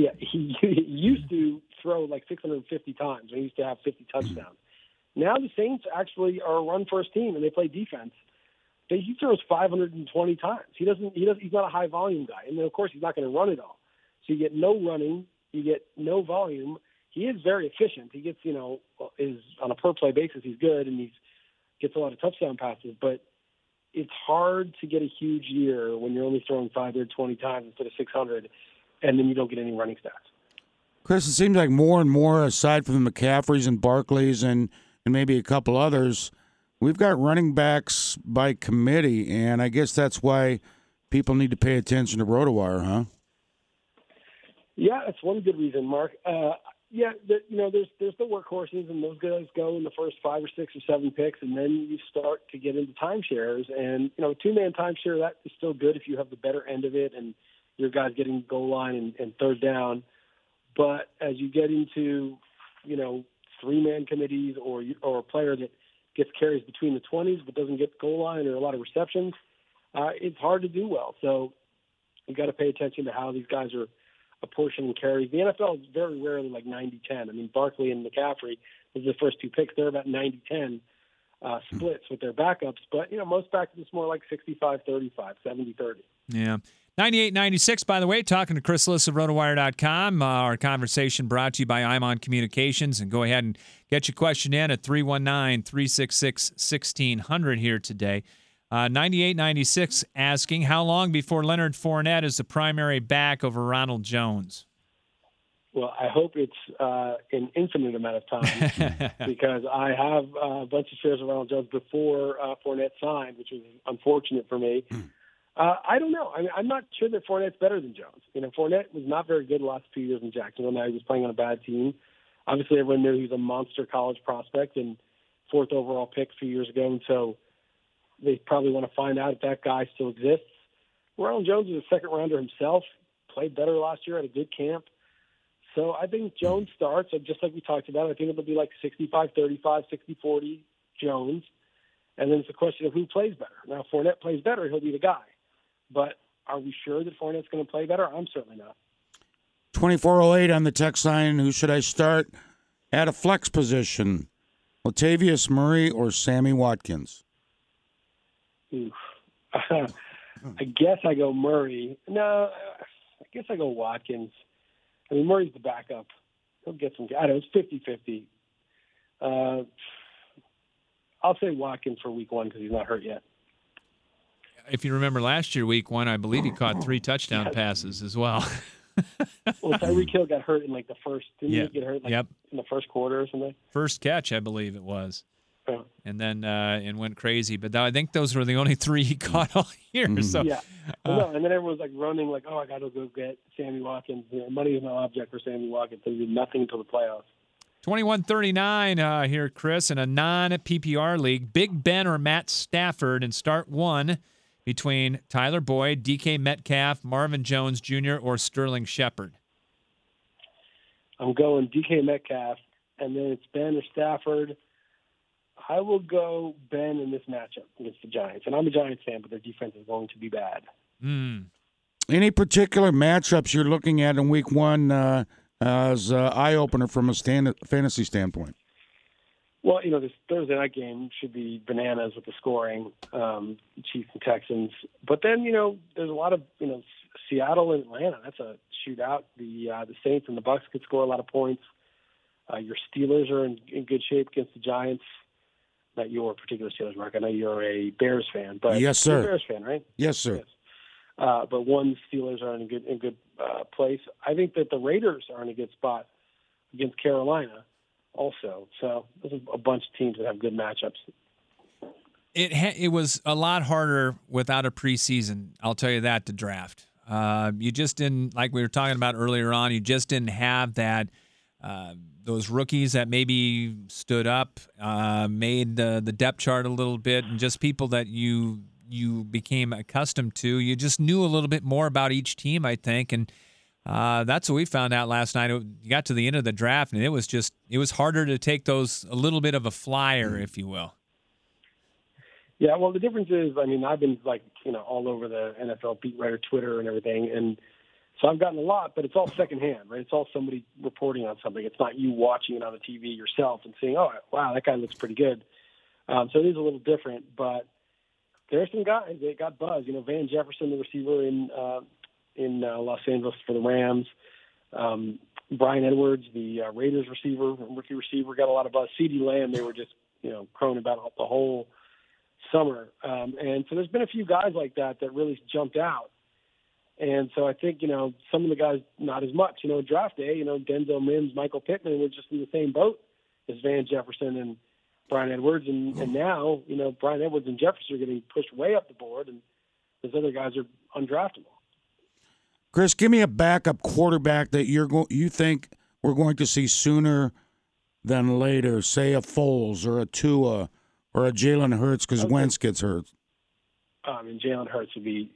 S16: used to throw like 650 times. He used to have 50 touchdowns. Now the Saints actually are a run-first team, and they play defense. He throws 520 times. He's not a high-volume guy. And then, of course, he's not going to run it all. So you get no running. You get no volume. He is very efficient. He gets, is on a per-play basis, he's good, and he gets a lot of touchdown passes. But it's hard to get a huge year when you're only throwing 520 times instead of 600, and then you don't get any running stats.
S3: Chris, it seems like more and more, aside from the McCaffreys and Barkleys and maybe a couple others, we've got running backs by committee, and I guess that's why people need to pay attention to RotoWire, huh?
S16: Yeah, that's one good reason, Mark. There's the workhorses, and those guys go in the first 5 or 6 or 7 picks, and then you start to get into timeshares. And, a 2-man timeshare, that is still good if you have the better end of it and your guys getting goal line and third down. But as you get into, 3-man committees or a player that gets carries between the 20s but doesn't get goal line or a lot of receptions, it's hard to do well. So you got to pay attention to how these guys are apportioning carries. The NFL is very rarely like 90-10. Barkley and McCaffrey was the first 2 picks. They're about 90-10 splits with their backups. But, most backups it's more like 65-35, 70-30.
S2: Yeah. 98-96, by the way, talking to Chris Liss of RotoWire.com. Our conversation brought to you by Imon Communications. And go ahead and get your question in at 319-366-1600 here today. 98-96 asking, how long before Leonard Fournette is the primary back over Ronald Jones?
S16: Well, I hope it's an infinite amount of time because I have a bunch of shares of Ronald Jones before Fournette signed, which was unfortunate for me. I don't know. I'm not sure that Fournette's better than Jones. Fournette was not very good the last few years in Jacksonville. Now he was playing on a bad team. Obviously, everyone knew he was a monster college prospect and 4th overall pick a few years ago, and so they probably want to find out if that guy still exists. Ronald Jones is a second-rounder himself, played better last year at a good camp. So I think Jones starts, just like we talked about. I think it'll be like 65-35, 60-40 Jones. And then it's a question of who plays better. Now, if Fournette plays better, he'll be the guy. but are we sure that Fournette's going to play better? I'm certainly not.
S3: 2408 on the text line. Who should I start at a flex position? Latavius Murray or Sammy Watkins?
S16: Oof. I guess I go Murray. No, I guess I go Watkins. I mean, Murray's the backup. He'll get some. I don't know. It's 50-50. I'll say Watkins for week 1 because he's not hurt yet.
S2: If you remember last year, week 1, I believe he caught 3 touchdown passes as well.
S16: Well, Tyreek Hill got hurt in like the first. Didn't he get hurt in the first quarter or something?
S2: First catch, I believe it was.
S16: Oh.
S2: And then and went crazy. But I think those were the only 3 he caught all year. So
S16: yeah. No, and then everyone was like running like, oh, I got to go get Sammy Watkins. Money is no object for Sammy Watkins. They did nothing until the playoffs.
S2: 21-39 here, Chris, in a non-PPR league. Big Ben or Matt Stafford in start 1 between Tyler Boyd, DK Metcalf, Marvin Jones Jr., or Sterling Shepard?
S16: I'm going DK Metcalf, and then it's Ben or Stafford. I will go Ben in this matchup against the Giants. And I'm a Giants fan, but their defense is going to be bad.
S3: Any particular matchups you're looking at in week 1 as an eye-opener from a fantasy standpoint?
S16: Well, this Thursday night game should be bananas with the scoring, Chiefs and Texans. But then, there's a lot of, Seattle and Atlanta. That's a shootout. The Saints and the Bucs could score a lot of points. Your Steelers are in good shape against the Giants. Not your particular Steelers, Mark. I know you're a Bears fan, but
S3: yes, sir.
S16: You're a Bears fan, right?
S3: Yes, sir.
S16: Yes. But one Steelers are in a good place. I think that the Raiders are in a good spot against Carolina, also. So there's a bunch of teams that have good matchups.
S2: It was a lot harder without a preseason. I'll tell you that to draft. You just didn't, like we were talking about earlier on. You just didn't have that. Those rookies that maybe stood up, made the depth chart a little bit, and just people that you became accustomed to. You just knew a little bit more about each team, I think, and that's what we found out last night. You got to the end of the draft, and it was harder to take those a little bit of a flyer, if you will.
S16: Yeah, well, the difference is, I've been all over the NFL beat writer Twitter and everything, and so I've gotten a lot, but it's all secondhand, right? It's all somebody reporting on something. It's not you watching it on the TV yourself and saying, oh, wow, that guy looks pretty good. So it is a little different, but there are some guys that got buzz. Van Jefferson, the receiver in Los Angeles for the Rams. Brian Edwards, the Raiders rookie receiver, got a lot of buzz. CeeDee Lamb, they were just, crowing about the whole summer. And so there's been a few guys like that really jumped out. And so I think, some of the guys, not as much. Draft day, Denzel Mims, Michael Pittman were just in the same boat as Van Jefferson and Brian Edwards. And now, Brian Edwards and Jefferson are getting pushed way up the board, and those other guys are undraftable.
S3: Chris, give me a backup quarterback that you think we're going to see sooner than later, say a Foles or a Tua or a Jalen Hurts because Wentz gets hurt.
S16: Jalen Hurts would be,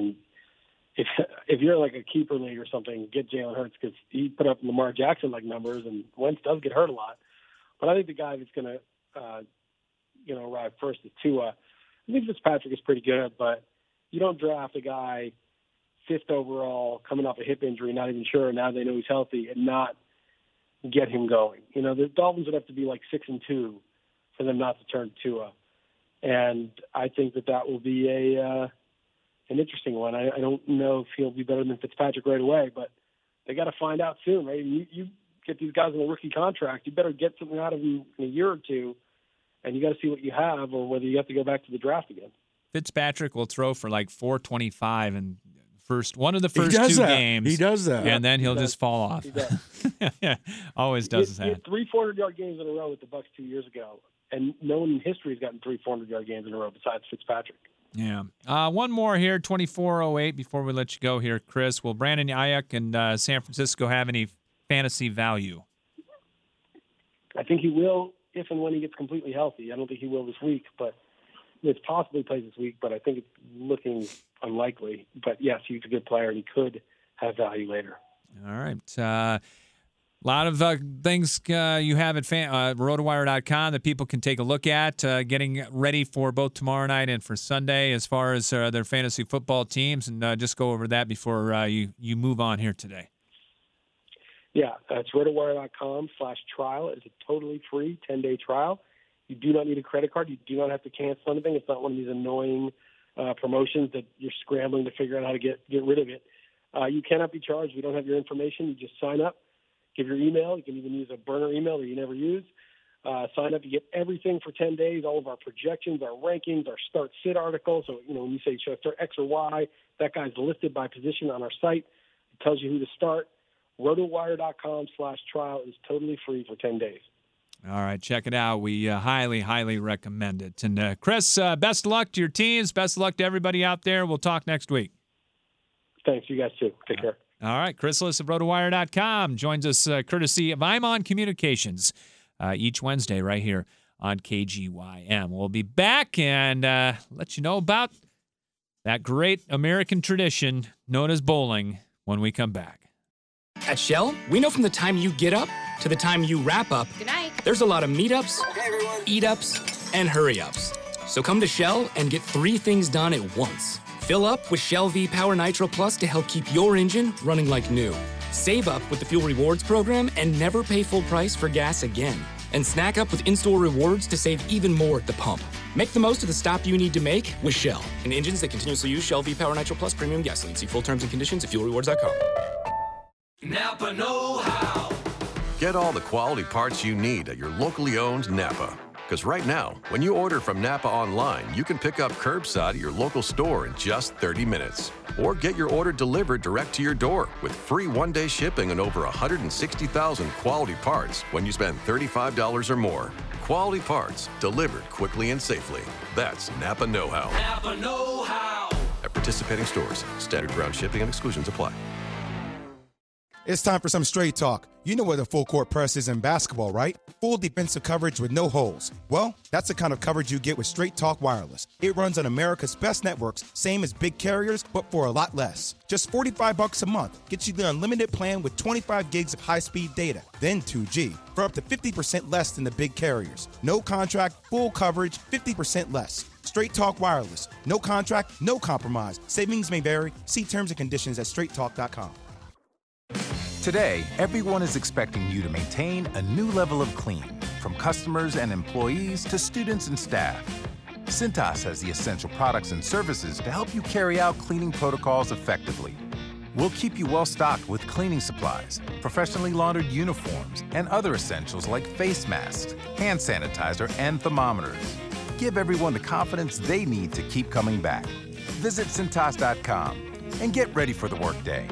S16: if you're like a keeper league or something, get Jalen Hurts because he put up Lamar Jackson-like numbers, and Wentz does get hurt a lot. But I think the guy that's going to, arrive first is Tua. I think Fitzpatrick is pretty good, but you don't draft a guy 5th overall coming off a hip injury, not even sure now they know he's healthy, and not get him going. The Dolphins would have to be like 6-2 for them not to turn Tua, and I think that will be an interesting one. I don't know if he'll be better than Fitzpatrick right away, but they got to find out soon, right? You get these guys on a rookie contract, you better get something out of them in a year or two, and you got to see what you have, or whether you have to go back to the draft again.
S2: Fitzpatrick will throw for like 425 in one of the first 2 games.
S3: He does that.
S2: And then he'll just fall off.
S16: He does.
S2: Always does that.
S16: He had 3 400-yard games in a row with the Bucs 2 years ago, and no one in history has gotten 3 400-yard games in a row besides Fitzpatrick.
S2: Yeah. One more here, 2408, before we let you go here, Chris. Will Brandon Ayuk and San Francisco have any fantasy value?
S16: I think he will if and when he gets completely healthy. I don't think he will this week, but it's possibly plays this week, but I think it's looking unlikely. But, yes, he's a good player, and he could have value later.
S2: All right. A lot of things you have at rotowire.com that people can take a look at, getting ready for both tomorrow night and for Sunday as far as their fantasy football teams, and just go over that before you move on here today.
S16: Yeah, that's rotowire.com/trial. It's a totally free 10-day trial. You do not need a credit card. You do not have to cancel anything. It's not one of these annoying promotions that you're scrambling to figure out how to get rid of it. You cannot be charged. We don't have your information. You just sign up. Give your email. You can even use a burner email that you never use. Sign up. You get everything for 10 days, all of our projections, our rankings, our start-sit articles. So, when you say should I start X or Y, that guy's listed by position on our site. It tells you who to start. Rotowire.com/trial is totally free for 10 days.
S2: All right, check it out. We highly, highly recommend it. And, Chris, best of luck to your teams. Best of luck to everybody out there. We'll talk next week.
S16: Thanks. You guys, too. Take care.
S2: All right, Chris Liss of rotowire.com joins us courtesy of Imon Communications each Wednesday right here on KGYM. We'll be back and let you know about that great American tradition known as bowling when we come back.
S17: At Shell, we know from the time you get up to the time you wrap up,
S18: good night,
S17: there's a lot of meetups, eat-ups, and hurry-ups. So come to Shell and get 3 things done at once. Fill up with Shell V-Power Nitro Plus to help keep your engine running like new. Save up with the Fuel Rewards program and never pay full price for gas again. And snack up with in-store rewards to save even more at the pump. Make the most of the stop you need to make with Shell. And engines that continuously use Shell V-Power Nitro Plus premium gasoline. See full terms and conditions at fuelrewards.com.
S10: Napa know-how.
S19: Get all the quality parts you need at your locally owned Napa. Because right now, when you order from Napa online, you can pick up curbside at your local store in just 30 minutes. Or get your order delivered direct to your door with free one-day shipping on over 160,000 quality parts when you spend $35 or more. Quality parts delivered quickly and safely. That's Napa know-how.
S10: Napa know-how.
S19: At participating stores, standard ground shipping and exclusions apply.
S20: It's time for some straight talk. You know what a full court press is in basketball, right? Full defensive coverage with no holes. Well, that's the kind of coverage you get with Straight Talk Wireless. It runs on America's best networks, same as big carriers, but for a lot less. Just $45 a month gets you the unlimited plan with 25 gigs of high-speed data, then 2G, for up to 50% less than the big carriers. No contract, full coverage, 50% less. Straight Talk Wireless. No contract, no compromise. Savings may vary. See terms and conditions at straighttalk.com.
S21: Today, everyone is expecting you to maintain a new level of clean, from customers and employees to students and staff. Cintas has the essential products and services to help you carry out cleaning protocols effectively. We'll keep you well stocked with cleaning supplies, professionally laundered uniforms, and other essentials like face masks, hand sanitizer, and thermometers. Give everyone the confidence they need to keep coming back. Visit Cintas.com and get ready for the workday.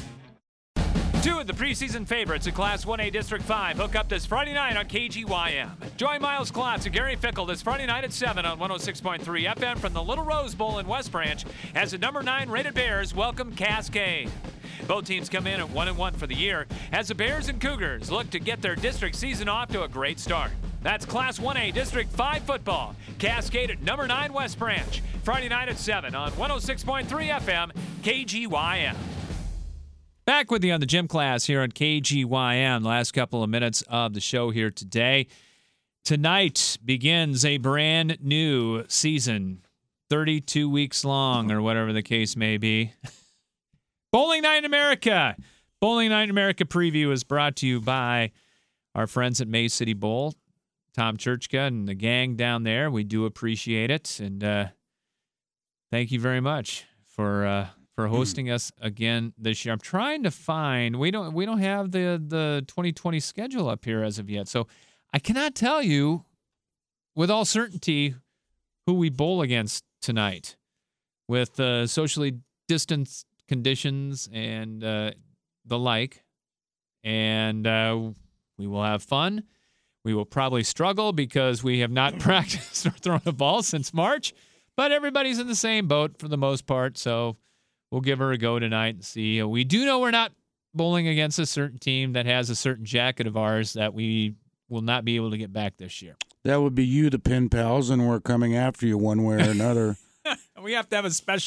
S2: 2 of the preseason favorites of Class 1A District 5 hook up this Friday night on KGYM. Join Miles Klotz and Gary Fickle this Friday night at 7 on 106.3 FM from the Little Rose Bowl in West Branch as the number 9 rated Bears welcome Cascade. Both teams come in at 1-1 for the year as the Bears and Cougars look to get their district season off to a great start. That's Class 1A District 5 football. Cascade at number 9 West Branch. Friday night at 7 on 106.3 FM KGYM. Back with you on the gym class here on KGYM. The last couple of minutes of the show here today. Tonight begins a brand new season, 32 weeks long or whatever the case may be. Bowling Night in America. Bowling Night in America preview is brought to you by our friends at May City Bowl, Tom Churchka and the gang down there. We do appreciate it, and thank you very much for hosting us again this year. I'm trying to find, we don't have the 2020 schedule up here as of yet, so I cannot tell you with all certainty who we bowl against tonight with socially distanced conditions and the like. And we will have fun. We will probably struggle because we have not practiced or thrown a ball since March, but everybody's in the same boat for the most part, so we'll give her a go tonight and see. We do know we're not bowling against a certain team that has a certain jacket of ours that we will not be able to get back this year.
S3: That would be you, the Pen Pals, and we're coming after you one way or another.
S2: We have to have a special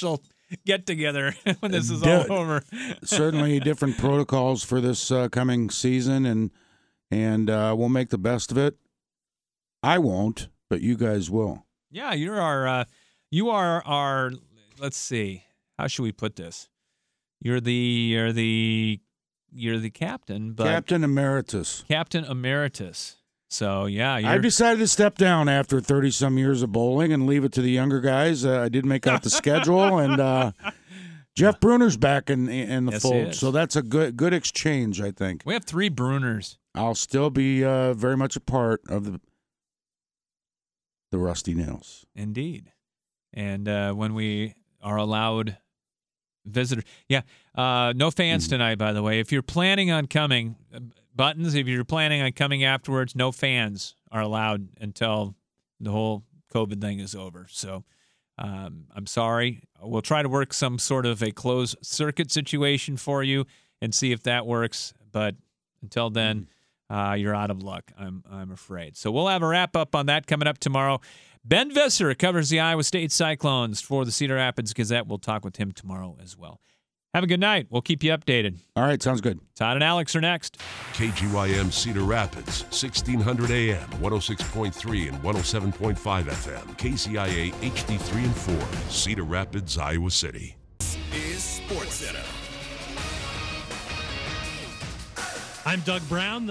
S2: get together when this is all over.
S3: Certainly different protocols for this coming season, and we'll make the best of it. I won't, but you guys will.
S2: Yeah, you are our. Let's see, how should we put this? You're the captain, but
S3: Captain Emeritus.
S2: Captain Emeritus. So yeah,
S3: I decided to step down after 30-some years of bowling and leave it to the younger guys. I did make out the schedule, and Jeff Bruner's back in the fold. So that's a good exchange, I think.
S2: We have 3 Bruners.
S3: I'll still be very much a part of the Rusty Nails.
S2: Indeed. And when we are allowed visitors. Yeah, no fans tonight, by the way. If you're planning on coming, Buttons, if you're planning on coming afterwards, no fans are allowed until the whole COVID thing is over. So I'm sorry. We'll try to work some sort of a closed circuit situation for you and see if that works. But until then, you're out of luck, I'm afraid. So we'll have a wrap-up on that coming up tomorrow. Ben Visser covers the Iowa State Cyclones for the Cedar Rapids Gazette. We'll talk with him tomorrow as well. Have a good night. We'll keep you updated.
S3: All right, sounds good.
S2: Todd and Alex are next.
S1: KGYM Cedar Rapids, 1600 AM, 106.3 and 107.5 FM. KCIA HD3 and 4, Cedar Rapids, Iowa City.
S18: This is SportsCenter.
S22: I'm Doug Brown.